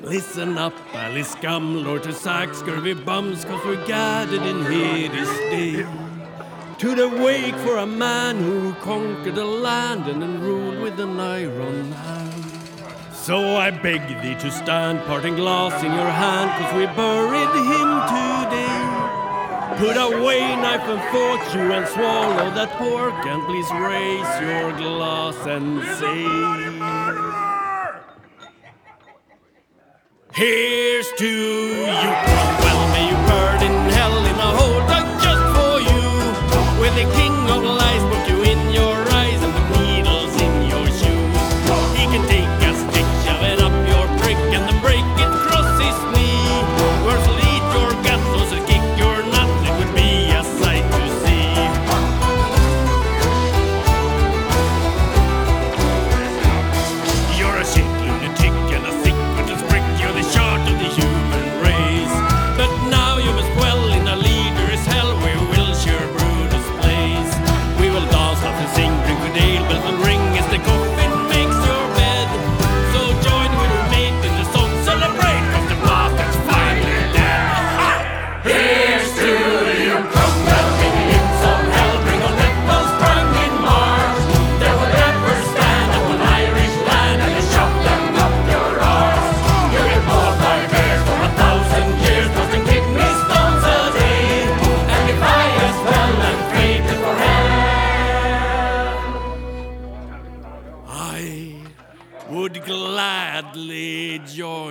Listen up, Alice Scum, Lord to sack scurvy bums, 'cause we're gathered in here this day to the wake for a man who conquered the land and then ruled with an iron hand. So I beg thee to stand, parting glass in your hand, 'cause we buried him today. Put away knife and fork, you, and swallow that pork, and please raise your glass and say, here's to you, Cromwell, may you burn in hell in a hole dug just for you, with the king of lies put you in your eyes and the needles in your shoes. He can take a stick, shove it up your prick, and then break it across his knee. Worse will eat your guts, or so kick your nuts, it would be a sight to see. You're a shit lunatic and a sick with a sprick, you're the short of the human race. But now you must dwell in a leader's hell, where will sure Brutus place. We will dance, laugh and sing, drink with ale, bells will ring as the coffin makes your bed. So join with your mate in the song, celebrate, 'cause the bastard's finally dead. Here's to you, Cromwell, bringing in some hell, bring on devils sprung in March. There will never stand up on Irish land and shove them up your arse. You get mauled by bears for 1,000 years, toasting kidney stones a day, and if I as well am fated for hell, I would gladly join